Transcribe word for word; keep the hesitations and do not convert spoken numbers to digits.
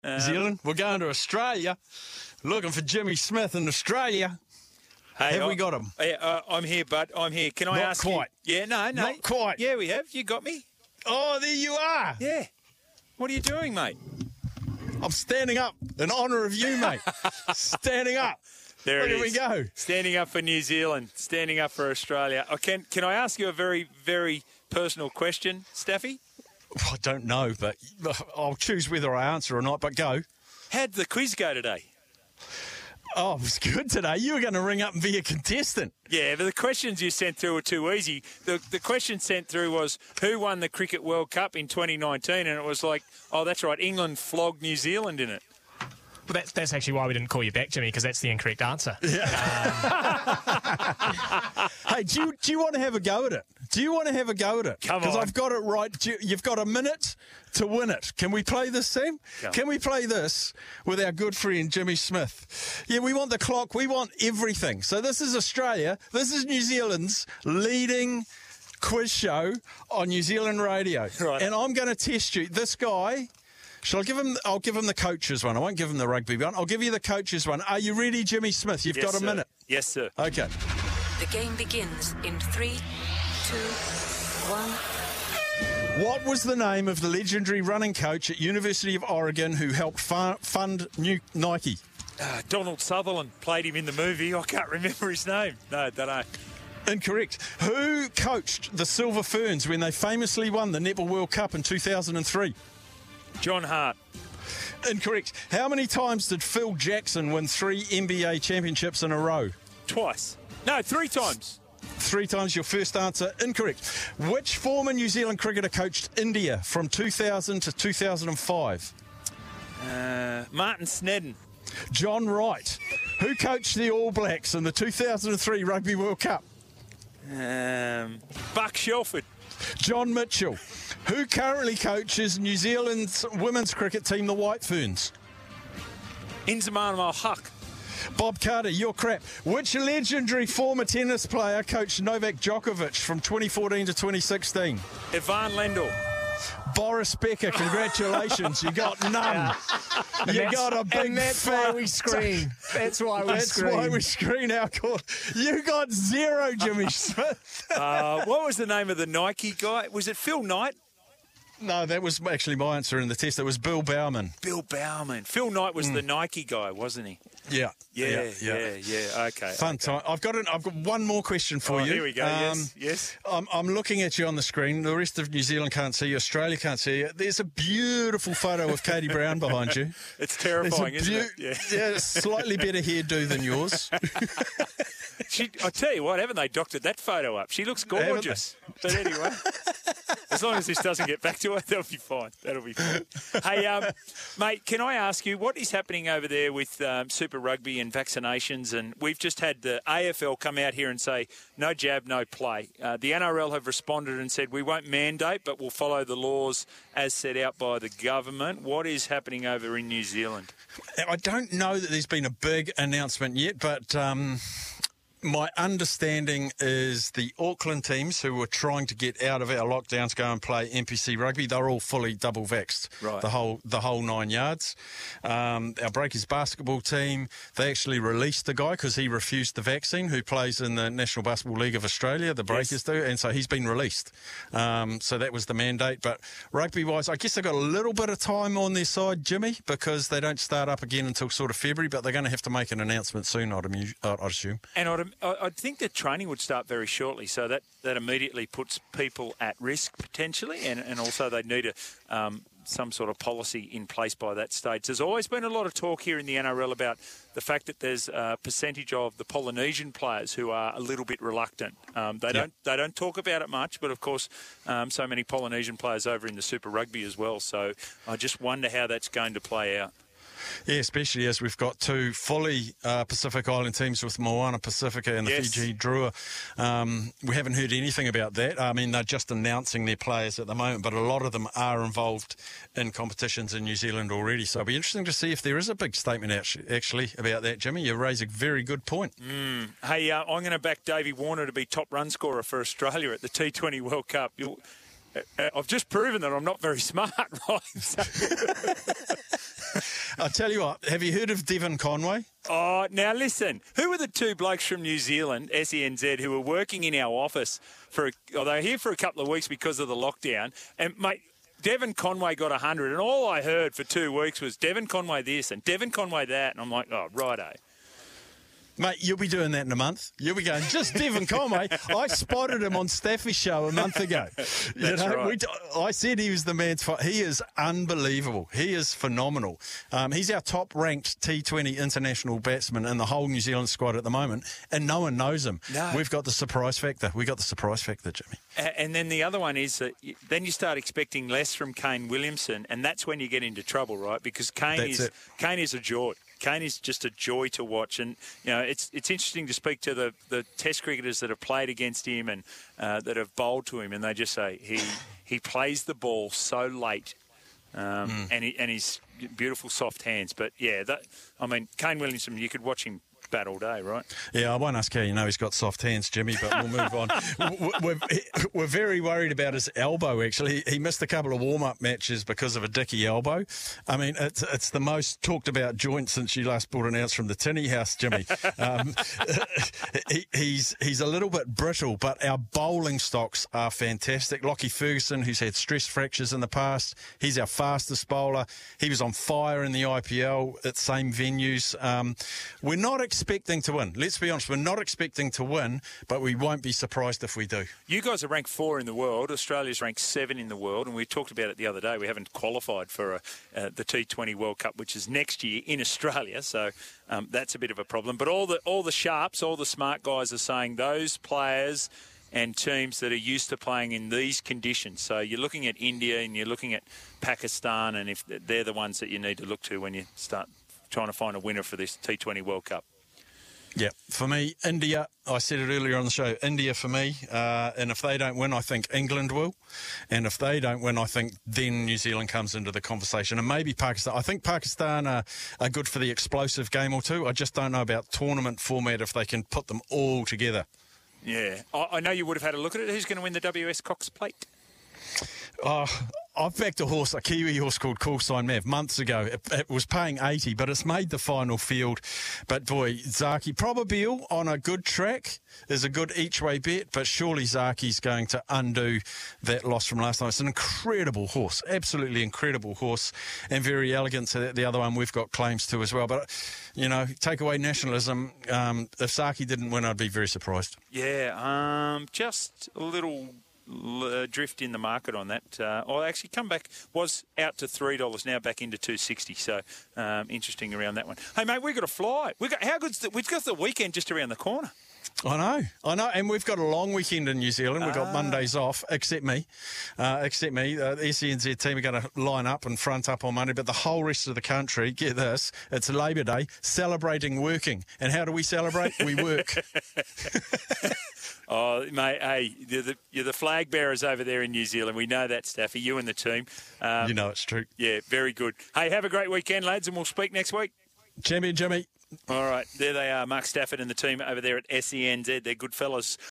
New Zealand. We're going to Australia, looking for Jimmy Smith in Australia. Hey, have I, we got him? I, uh, I'm here, bud. I'm here. Can I Not ask quite. you? Yeah, no, no. Not quite. Yeah, we have. You got me? Oh, there you are. Yeah. What are you doing, mate? I'm standing up in honour of you, mate. Standing up. There Look, it here is. we go. Standing up for New Zealand. Standing up for Australia. Oh, can, can I ask you a very, very personal question, Staffy? I don't know, but I'll choose whether I answer or not, but go. How'd the quiz go today? Oh, it was good today. You were going to ring up and be a contestant. Yeah, but the questions you sent through were too easy. The the question sent through was, who won the Cricket World Cup in twenty nineteen? And it was like, oh, that's right, England flogged New Zealand in it. Well, that's, that's actually why we didn't call you back, Jimmy, because that's the incorrect answer. Yeah. Um, hey, do you, do you want to have a go at it? Do you want to have a go at it? Come on. Because I've got it right. Do you, you've got a minute to win it. Can we play this, Sam? Come Can we play this with our good friend Jimmy Smith? Yeah, we want the clock. We want everything. So this is Australia. This is New Zealand's leading quiz show on New Zealand radio. Right. And I'm going to test you. This guy... Shall I give him? I'll give him the coaches one. I won't give him the rugby one. I'll give you the coaches one. Are you ready, Jimmy Smith? You've Yes, got a sir. minute. Yes, sir. Okay. The game begins in three, two, one. What was the name of the legendary running coach at University of Oregon who helped fu- fund new Nike? Uh, Donald Sutherland played him in the movie. I can't remember his name. No, don't know. Incorrect. Who coached the Silver Ferns when they famously won the Netball World Cup in two thousand three? John Hart. Incorrect. How many times did Phil Jackson win three N B A championships in a row? Twice. No, three times. Three times. Your first answer incorrect. Which former New Zealand cricketer coached India from two thousand to two thousand five? Uh, Martin Snedden. John Wright. Who coached the All Blacks in the two thousand three Rugby World Cup? Um, Buck Shelford. John Mitchell. Who currently coaches New Zealand's women's cricket team, the White Ferns? Inzamam al-Haq. Bob Carter, you're crap. Which legendary former tennis player coached Novak Djokovic from twenty fourteen to twenty sixteen? Ivan Lendl. Boris Becker, congratulations. You got none. You that's- got a big and that's fat... why we screen. That's why we That's screen. why we screen our call. You got zero, Jimmy Smith. Uh, what was the name of the Nike guy? Was it Phil Knight? No, that was actually my answer in the test. It was Bill Bauman. Bill Bauman. Phil Knight was the Nike guy, wasn't he? Yeah. Yeah, yeah, yeah. Okay. Fun okay. time. I've got an, I've got one more question for Oh, you. here we go. yes, yes. I'm, I'm looking at you on the screen. The rest of New Zealand can't see you. Australia can't see you. There's a beautiful photo of Katie Brown behind you. It's There's a terrifying, isn't it? beau- yeah, slightly better hairdo than yours. She, I tell you what, haven't they doctored that photo up? She looks gorgeous. But anyway, as long as this doesn't get back to her, that'll be fine. That'll be fine. Hey, um, mate, can I ask you, what is happening over there with um, Super Rugby and vaccinations? And we've just had the A F L come out here and say, no jab, no play. Uh, the N R L have responded and said, we won't mandate, but we'll follow the laws as set out by the government. What is happening over in New Zealand? I don't know that there's been a big announcement yet, but... Um my understanding is the Auckland teams who were trying to get out of our lockdowns go and play N P C rugby. They're all fully double vaxxed, Right. the whole the whole nine yards. Um, our Breakers basketball team, they actually released the guy because he refused the vaccine, who plays in the National Basketball League of Australia, the Breakers Yes. do, and so he's been released. Um, so that was the mandate. But rugby-wise, I guess they've got a little bit of time on their side, Jimmy, because they don't start up again until sort of February, but they're going to have to make an announcement soon, I'd, amu- I'd assume. And I'd, I- I'd think that training would start very shortly, so that, that immediately puts people at risk potentially, and, and also they'd need a, um, some sort of policy in place by that stage. There's always been a lot of talk here in the N R L about the fact that there's a percentage of the Polynesian players who are a little bit reluctant. Um, they Yeah. don't they don't talk about it much, but of course, um, so many Polynesian players over in the Super Rugby as well. So I just wonder how that's going to play out. Yeah, especially as we've got two fully uh, Pacific Island teams with Moana Pacifica and the Yes. Fiji Drua. Um, we haven't heard anything about that. I mean, they're just announcing their players at the moment, but a lot of them are involved in competitions in New Zealand already. So it'll be interesting to see if there is a big statement actu- actually about that, Jimmy. You raise a very good point. Mm. Hey, uh, I'm going to back Davey Warner to be top run scorer for Australia at the T twenty World Cup. You'll, uh, I've just proven that I'm not very smart, right? So- I tell you what, have you heard of Devon Conway? Oh, now listen. Who were the two blokes from New Zealand, S E N Z, who were working in our office for? A, oh, they were here for a couple of weeks because of the lockdown. And mate, Devon Conway got one hundred, and all I heard for two weeks was Devon Conway this and Devon Conway that, and I'm like, oh, righto. Mate, you'll be doing that in a month. You'll be going, just Devon Conway. I spotted him on Staffy's show a month ago. You That's know, right. we, I said he was the man. For, he is unbelievable. He is phenomenal. Um, he's our top-ranked T twenty international batsman in the whole New Zealand squad at the moment, and no one knows him. No. We've got the surprise factor. We've got the surprise factor, Jimmy. A- And then the other one is that you, then you start expecting less from Kane Williamson, and that's when you get into trouble, right? Because Kane That's is it. Kane is a joy. Kane is just a joy to watch, and you know it's it's interesting to speak to the, the Test cricketers that have played against him and uh, that have bowled to him, and they just say he he plays the ball so late, um, Mm. and he and his beautiful soft hands. But yeah, that I mean Kane Williamson, you could watch him bat all day, right? Yeah, I won't ask how you know he's got soft hands, Jimmy, but we'll move on. We're, we're very worried about his elbow, actually. He missed a couple of warm-up matches because of a dicky elbow. I mean, it's it's the most talked about joint since you last brought an ounce from the tinny house, Jimmy. Um, he, he's he's a little bit brittle, but our bowling stocks are fantastic. Lockie Ferguson, who's had stress fractures in the past, he's our fastest bowler. He was on fire in the I P L at same venues. Um, we're not expecting to win. Let's be honest, we're not expecting to win, but we won't be surprised if we do. You guys are ranked four in the world. Australia's ranked seven in the world, and we talked about it the other day. We haven't qualified for a, uh, the T twenty World Cup, which is next year in Australia. So um, that's a bit of a problem. But all the all the sharps, all the smart guys are saying those players and teams that are used to playing in these conditions. So you're looking at India and you're looking at Pakistan, and if they're the ones that you need to look to when you start trying to find a winner for this T twenty World Cup. Yeah, for me, India, I said it earlier on the show, India for me, uh, and if they don't win, I think England will, and if they don't win, I think then New Zealand comes into the conversation, and maybe Pakistan. I think Pakistan are, are good for the explosive game or two. I just don't know about tournament format if they can put them all together. Yeah, I, I know you would have had a look at it. Who's going to win the W S Cox Plate? Oh, I've backed a horse, a Kiwi horse called Call Sign Mav, months ago. It, it was paying eighty, but it's made the final field. But boy, Zaki, Probabeel on a good track is a good each-way bet, but surely Zaki's going to undo that loss from last time. It's an incredible horse, absolutely incredible horse, and very elegant. So the other one we've got claims to as well. But, you know, take away nationalism. Um, if Zaki didn't win, I'd be very surprised. Yeah, um, just a little uh, drift in the market on that. Uh, oh, actually, come back, was out to three dollars, now back into two sixty. So um, interesting around that one. Hey, mate, we've got to fly. We've got, how good's the, we've got the weekend just around the corner. I know, I know, and we've got a long weekend in New Zealand. We've got Ah. Mondays off, except me, uh, except me. Uh, the S E N Z team are going to line up and front up on Monday, but the whole rest of the country, get this, it's Labour Day, celebrating working. And how do we celebrate? We work. Oh, mate, hey, you're the, you're the flag bearers over there in New Zealand. We know that, Staffy, you and the team. Um, You know it's true. Yeah, very good. Hey, have a great weekend, lads, and we'll speak next week. Champion Jimmy. All right, there they are, Mark Stafford and the team over there at S E N Z. They're good fellas.